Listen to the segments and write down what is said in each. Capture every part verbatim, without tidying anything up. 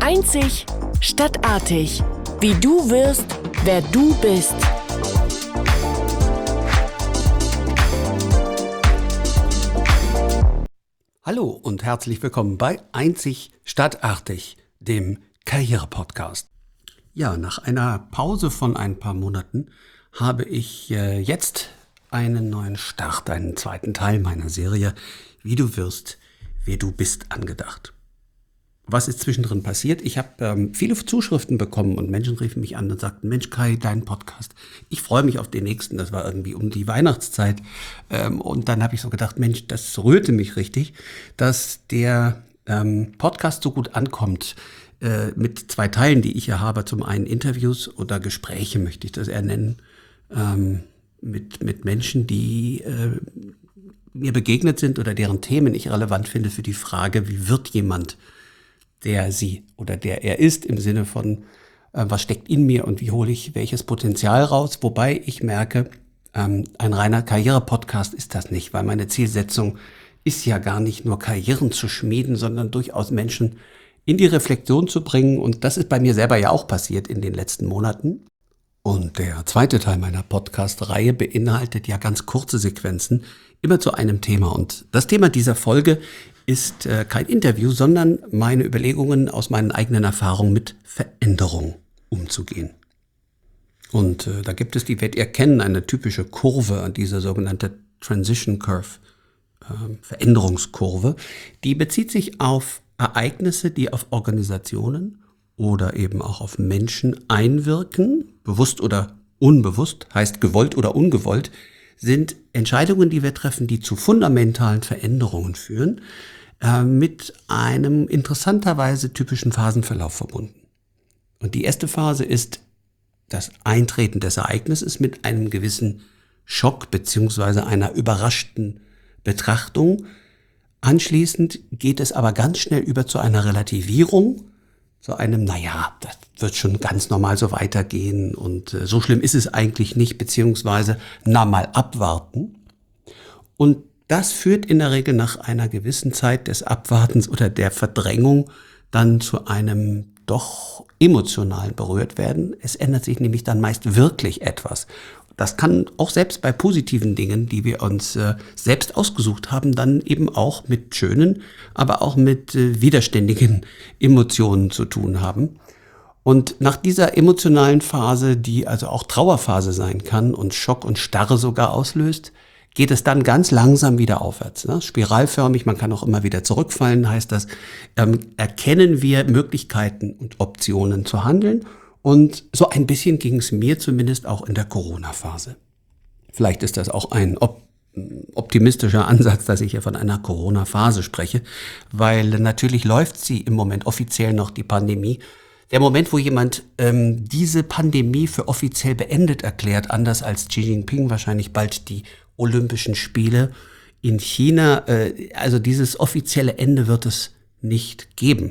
Einzig statt artig. Wie du wirst, wer du bist. Hallo und herzlich willkommen bei Einzig statt artig, dem Karriere-Podcast. Ja, nach einer Pause von ein paar Monaten habe ich äh, jetzt einen neuen Start, einen zweiten Teil meiner Serie Wie du wirst, wer du bist, angedacht. Was ist zwischendrin passiert? Ich habe ähm, viele Zuschriften bekommen und Menschen riefen mich an und sagten, Mensch Kai, dein Podcast, ich freue mich auf den nächsten. Das war irgendwie um die Weihnachtszeit. Ähm, und dann habe ich so gedacht, Mensch, das rührte mich richtig, dass der ähm, Podcast so gut ankommt äh, mit zwei Teilen, die ich hier habe. Zum einen Interviews oder Gespräche, möchte ich das eher nennen, ähm, mit, mit Menschen, die äh, mir begegnet sind oder deren Themen ich relevant finde für die Frage, wie wird jemand, der sie oder der er ist, im Sinne von, äh, was steckt in mir und wie hole ich welches Potenzial raus. Wobei ich merke, ähm, ein reiner Karriere-Podcast ist das nicht, weil meine Zielsetzung ist ja gar nicht nur Karrieren zu schmieden, sondern durchaus Menschen in die Reflexion zu bringen. Und das ist bei mir selber ja auch passiert in den letzten Monaten. Und der zweite Teil meiner Podcast-Reihe beinhaltet ja ganz kurze Sequenzen, immer zu einem Thema. Und das Thema dieser Folge ist äh, kein Interview, sondern meine Überlegungen aus meinen eigenen Erfahrungen mit Veränderung umzugehen. Und äh, da gibt es, die werdet ihr kennen, eine typische Kurve, diese sogenannte Transition Curve, äh, Veränderungskurve. Die bezieht sich auf Ereignisse, die auf Organisationen oder eben auch auf Menschen einwirken, bewusst oder unbewusst, heißt gewollt oder ungewollt, sind Entscheidungen, die wir treffen, die zu fundamentalen Veränderungen führen, äh, mit einem interessanterweise typischen Phasenverlauf verbunden. Und die erste Phase ist das Eintreten des Ereignisses mit einem gewissen Schock beziehungsweise einer überraschten Betrachtung. Anschließend geht es aber ganz schnell über zu einer Relativierung, zu einem, naja, das wird schon ganz normal so weitergehen und äh, so schlimm ist es eigentlich nicht, beziehungsweise na mal abwarten. Und das führt in der Regel nach einer gewissen Zeit des Abwartens oder der Verdrängung dann zu einem doch emotionalen Berührtwerden. Es ändert sich nämlich dann meist wirklich etwas. Das kann auch selbst bei positiven Dingen, die wir uns äh, selbst ausgesucht haben, dann eben auch mit schönen, aber auch mit äh, widerständigen Emotionen zu tun haben. Und nach dieser emotionalen Phase, die also auch Trauerphase sein kann und Schock und Starre sogar auslöst, geht es dann ganz langsam wieder aufwärts. Ne? Spiralförmig, man kann auch immer wieder zurückfallen, heißt das, ähm, erkennen wir Möglichkeiten und Optionen zu handeln. Und so ein bisschen ging es mir zumindest auch in der Corona-Phase. Vielleicht ist das auch ein op- optimistischer Ansatz, dass ich hier von einer Corona-Phase spreche, weil natürlich läuft sie im Moment offiziell noch, die Pandemie. Der Moment, wo jemand ähm, diese Pandemie für offiziell beendet erklärt, anders als Xi Jinping wahrscheinlich bald die Olympischen Spiele in China, äh, also dieses offizielle Ende wird es nicht geben.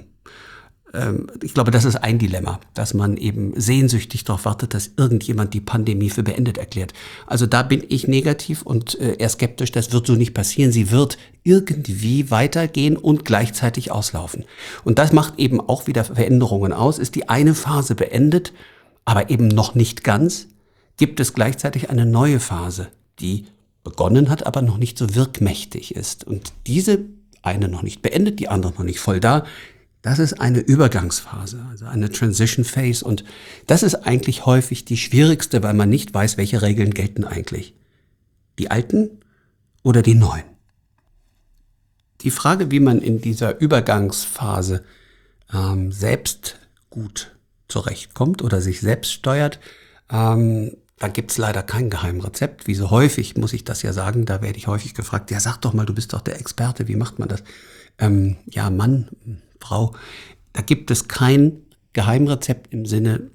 Ich glaube, das ist ein Dilemma, dass man eben sehnsüchtig darauf wartet, dass irgendjemand die Pandemie für beendet erklärt. Also da bin ich negativ und äh, eher skeptisch, das wird so nicht passieren. Sie wird irgendwie weitergehen und gleichzeitig auslaufen. Und das macht eben auch wieder Veränderungen aus. Ist die eine Phase beendet, aber eben noch nicht ganz, gibt es gleichzeitig eine neue Phase, die begonnen hat, aber noch nicht so wirkmächtig ist. Und diese eine noch nicht beendet, die andere noch nicht voll da. Das ist eine Übergangsphase, also eine Transition Phase, und das ist eigentlich häufig die schwierigste, weil man nicht weiß, welche Regeln gelten eigentlich. Die alten oder die neuen? Die Frage, wie man in dieser Übergangsphase ähm, selbst gut zurechtkommt oder sich selbst steuert, ähm, da gibt's leider kein Geheimrezept. Wie so häufig muss ich das ja sagen, da werde ich häufig gefragt, ja sag doch mal, du bist doch der Experte, wie macht man das? Ähm, ja, Mann, Frau, da gibt es kein Geheimrezept im Sinne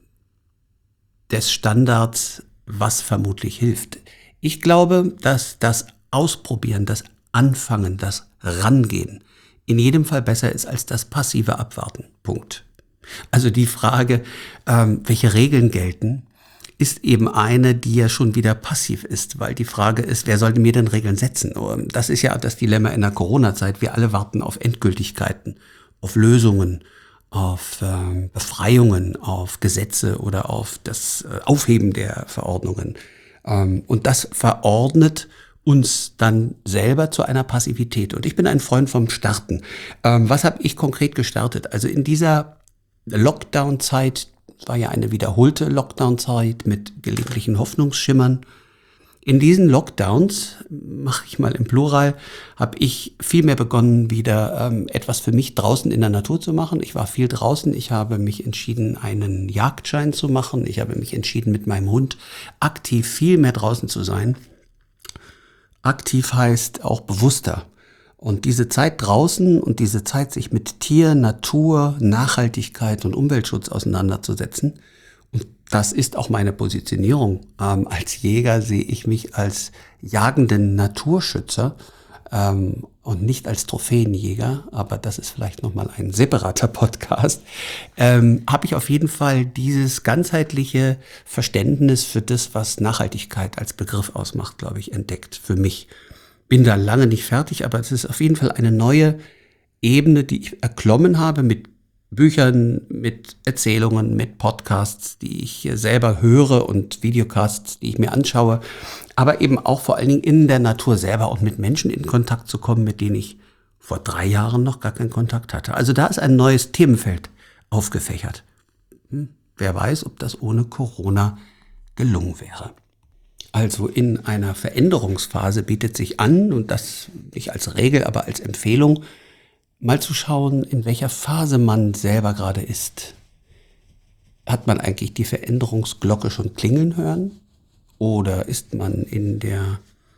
des Standards, was vermutlich hilft. Ich glaube, dass das Ausprobieren, das Anfangen, das Rangehen in jedem Fall besser ist als das passive Abwarten. Punkt. Also die Frage, ähm, welche Regeln gelten, ist eben eine, die ja schon wieder passiv ist, weil die Frage ist, wer sollte mir denn Regeln setzen? Das ist ja das Dilemma in der Corona-Zeit. Wir alle warten auf Endgültigkeiten, auf Lösungen, auf äh, Befreiungen, auf Gesetze oder auf das äh, Aufheben der Verordnungen. Ähm, und das verordnet uns dann selber zu einer Passivität. Und ich bin ein Freund vom Starten. Ähm, was habe ich konkret gestartet? Also in dieser Lockdown-Zeit, war ja eine wiederholte Lockdown-Zeit mit gelegentlichen Hoffnungsschimmern. In diesen Lockdowns, mache ich mal im Plural, habe ich viel mehr begonnen, wieder ähm, etwas für mich draußen in der Natur zu machen. Ich war viel draußen. Ich habe mich entschieden, einen Jagdschein zu machen. Ich habe mich entschieden, mit meinem Hund aktiv viel mehr draußen zu sein. Aktiv heißt auch bewusster. Und diese Zeit draußen und diese Zeit, sich mit Tier, Natur, Nachhaltigkeit und Umweltschutz auseinanderzusetzen, und das ist auch meine Positionierung. Ähm, als Jäger sehe ich mich als jagenden Naturschützer ähm, und nicht als Trophäenjäger, aber das ist vielleicht nochmal ein separater Podcast. Ähm, habe ich auf jeden Fall dieses ganzheitliche Verständnis für das, was Nachhaltigkeit als Begriff ausmacht, glaube ich, entdeckt für mich. Bin da lange nicht fertig, aber es ist auf jeden Fall eine neue Ebene, die ich erklommen habe mit Büchern, mit Erzählungen, mit Podcasts, die ich selber höre und Videocasts, die ich mir anschaue, aber eben auch vor allen Dingen in der Natur selber und mit Menschen in Kontakt zu kommen, mit denen ich vor drei Jahren noch gar keinen Kontakt hatte. Also da ist ein neues Themenfeld aufgefächert. Hm, wer weiß, ob das ohne Corona gelungen wäre. Also in einer Veränderungsphase bietet sich an, und das nicht als Regel, aber als Empfehlung, mal zu schauen, in welcher Phase man selber gerade ist. Hat man eigentlich die Veränderungsglocke schon klingeln hören? Oder ist man in der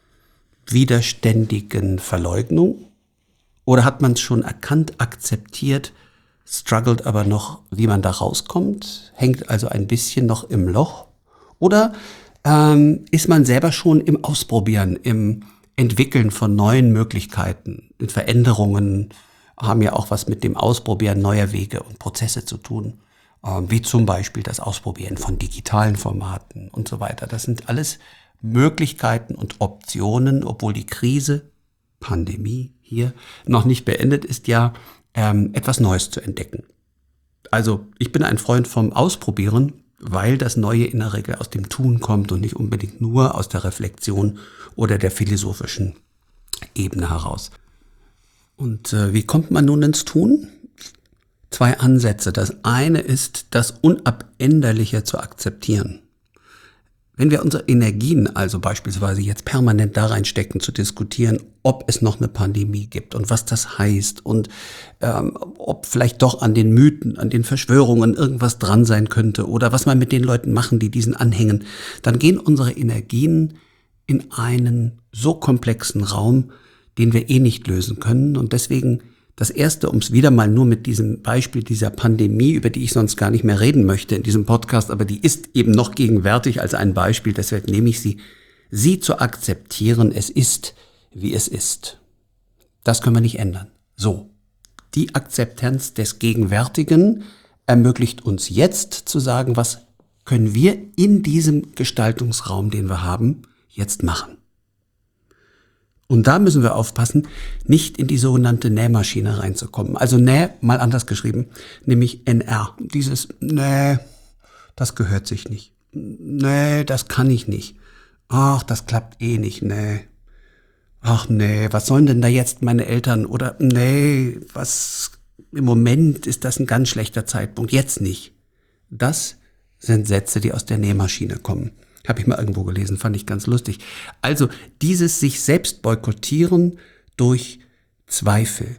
widerständigen Verleugnung? Oder hat man es schon erkannt, akzeptiert, struggelt aber noch, wie man da rauskommt? Hängt also ein bisschen noch im Loch? Oder ähm, ist man selber schon im Ausprobieren, im Entwickeln von neuen Möglichkeiten, in Veränderungen, haben ja auch was mit dem Ausprobieren neuer Wege und Prozesse zu tun, ähm, wie zum Beispiel das Ausprobieren von digitalen Formaten und so weiter. Das sind alles Möglichkeiten und Optionen, obwohl die Krise, Pandemie hier noch nicht beendet ist, ja ähm, etwas Neues zu entdecken. Also ich bin ein Freund vom Ausprobieren, weil das Neue in der Regel aus dem Tun kommt und nicht unbedingt nur aus der Reflexion oder der philosophischen Ebene heraus. Und äh, wie kommt man nun ins Tun? Zwei Ansätze. Das eine ist, das Unabänderliche zu akzeptieren. Wenn wir unsere Energien also beispielsweise jetzt permanent da reinstecken, zu diskutieren, ob es noch eine Pandemie gibt und was das heißt und ähm, ob vielleicht doch an den Mythen, an den Verschwörungen irgendwas dran sein könnte oder was man mit den Leuten machen, die diesen anhängen, dann gehen unsere Energien in einen so komplexen Raum, den wir eh nicht lösen können. Und deswegen das Erste, um es wieder mal nur mit diesem Beispiel dieser Pandemie, über die ich sonst gar nicht mehr reden möchte in diesem Podcast, aber die ist eben noch gegenwärtig als ein Beispiel, deshalb nehme ich sie, sie zu akzeptieren, es ist, wie es ist. Das können wir nicht ändern. So, die Akzeptanz des Gegenwärtigen ermöglicht uns jetzt zu sagen, was können wir in diesem Gestaltungsraum, den wir haben, jetzt machen. Und da müssen wir aufpassen, nicht in die sogenannte Nähmaschine reinzukommen. Also Näh, mal anders geschrieben, nämlich N R. Dieses Nee, das gehört sich nicht. Nee, das kann ich nicht. Ach, das klappt eh nicht, nee. Ach nee, was sollen denn da jetzt meine Eltern? Oder nee, was, im Moment ist das ein ganz schlechter Zeitpunkt, jetzt nicht. Das sind Sätze, die aus der Nähmaschine kommen. Habe ich mal irgendwo gelesen, fand ich ganz lustig. Also dieses sich selbst boykottieren durch Zweifel.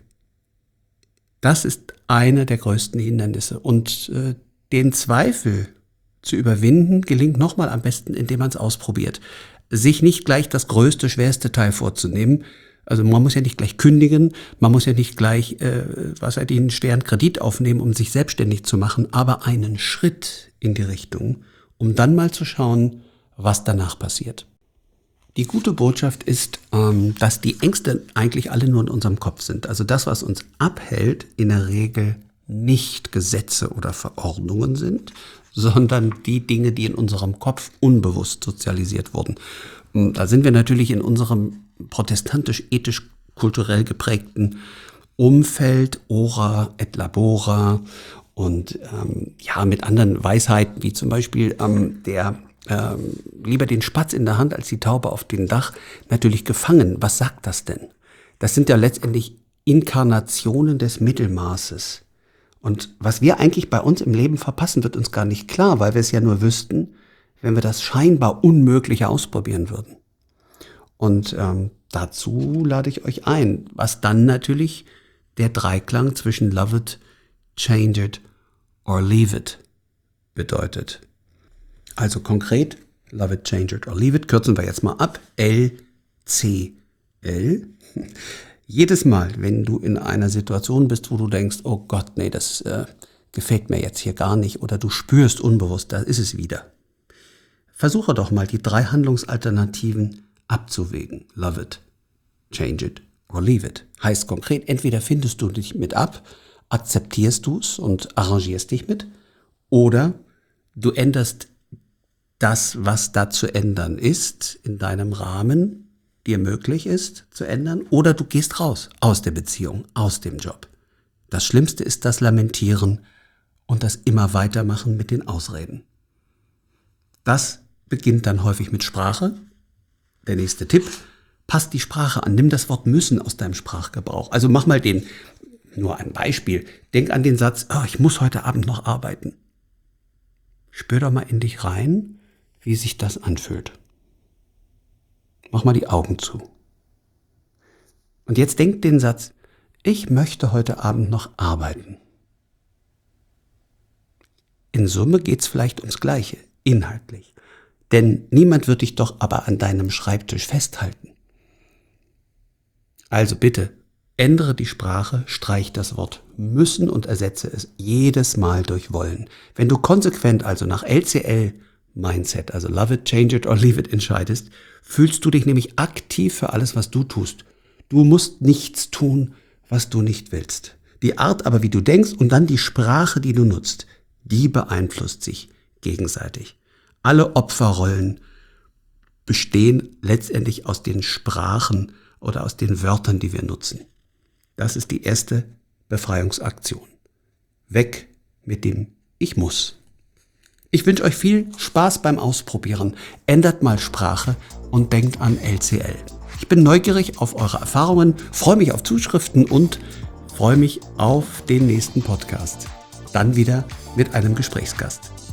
Das ist eine der größten Hindernisse. Und äh, den Zweifel zu überwinden, gelingt nochmal am besten, indem man es ausprobiert. Sich nicht gleich das größte, schwerste Teil vorzunehmen. Also man muss ja nicht gleich kündigen, man muss ja nicht gleich, äh, was weiß ich, einen schweren Kredit aufnehmen, um sich selbstständig zu machen, aber einen Schritt in die Richtung, um dann mal zu schauen, was danach passiert. Die gute Botschaft ist, ähm, dass die Ängste eigentlich alle nur in unserem Kopf sind. Also das, was uns abhält, in der Regel nicht Gesetze oder Verordnungen sind, sondern die Dinge, die in unserem Kopf unbewusst sozialisiert wurden. Und da sind wir natürlich in unserem protestantisch-ethisch-kulturell geprägten Umfeld, ora et labora, Und ähm, ja, mit anderen Weisheiten, wie zum Beispiel ähm, der ähm, lieber den Spatz in der Hand als die Taube auf dem Dach, natürlich gefangen. Was sagt das denn? Das sind ja letztendlich Inkarnationen des Mittelmaßes. Und was wir eigentlich bei uns im Leben verpassen, wird uns gar nicht klar, weil wir es ja nur wüssten, wenn wir das scheinbar Unmögliche ausprobieren würden. Und ähm, dazu lade ich euch ein, was dann natürlich der Dreiklang zwischen Love it, Change it or Leave it bedeutet. Also konkret, Love it, Change it or Leave it, kürzen wir jetzt mal ab, L C L. Jedes Mal, wenn du in einer Situation bist, wo du denkst, oh Gott, nee, das äh, gefällt mir jetzt hier gar nicht, oder du spürst unbewusst, da ist es wieder. Versuche doch mal die drei Handlungsalternativen abzuwägen. Love it, change it or leave it. Heißt konkret, entweder findest du dich mit ab, akzeptierst du es und arrangierst dich mit, oder du änderst das, was da zu ändern ist, in deinem Rahmen, dir möglich ist zu ändern, oder du gehst raus aus der Beziehung, aus dem Job. Das Schlimmste ist das Lamentieren und das immer weitermachen mit den Ausreden. Das beginnt dann häufig mit Sprache. Der nächste Tipp, passt die Sprache an, nimm das Wort müssen aus deinem Sprachgebrauch. Also mach mal den, nur ein Beispiel, denk an den Satz, oh, ich muss heute Abend noch arbeiten. Spür doch mal in dich rein, wie sich das anfühlt. Mach mal die Augen zu. Und jetzt denk den Satz, ich möchte heute Abend noch arbeiten. In Summe geht's vielleicht ums Gleiche, inhaltlich. Denn niemand wird dich doch aber an deinem Schreibtisch festhalten. Also bitte, ändere die Sprache, streich das Wort müssen und ersetze es jedes Mal durch wollen. Wenn du konsequent also nach L C L Mindset, also Love it, Change it or Leave it entscheidest, fühlst du dich nämlich aktiv für alles, was du tust. Du musst nichts tun, was du nicht willst. Die Art aber, wie du denkst und dann die Sprache, die du nutzt, die beeinflusst sich gegenseitig. Alle Opferrollen bestehen letztendlich aus den Sprachen oder aus den Wörtern, die wir nutzen. Das ist die erste Befreiungsaktion. Weg mit dem Ich muss. Ich wünsche euch viel Spaß beim Ausprobieren. Ändert mal Sprache und denkt an L C L. Ich bin neugierig auf eure Erfahrungen, freue mich auf Zuschriften und freue mich auf den nächsten Podcast. Dann wieder mit einem Gesprächsgast.